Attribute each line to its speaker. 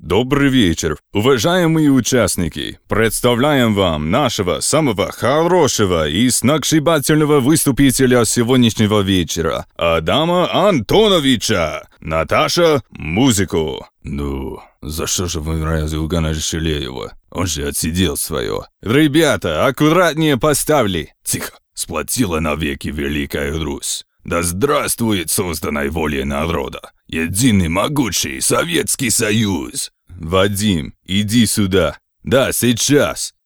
Speaker 1: Добрый вечер, уважаемые участники. Представляем вам нашего самого хорошего и сногсшибательного выступителя сегодняшнего вечера, Адама Антоновича. Наташа, музыку. Ну, за что же вы разве решили его? Он же отсидел свое. Ребята, аккуратнее поставили. Тихо, сплотила навеки Великая Русь. Да здравствует созданной волей народа единый могучий Советский Союз! Вадим, иди сюда. Да, сейчас.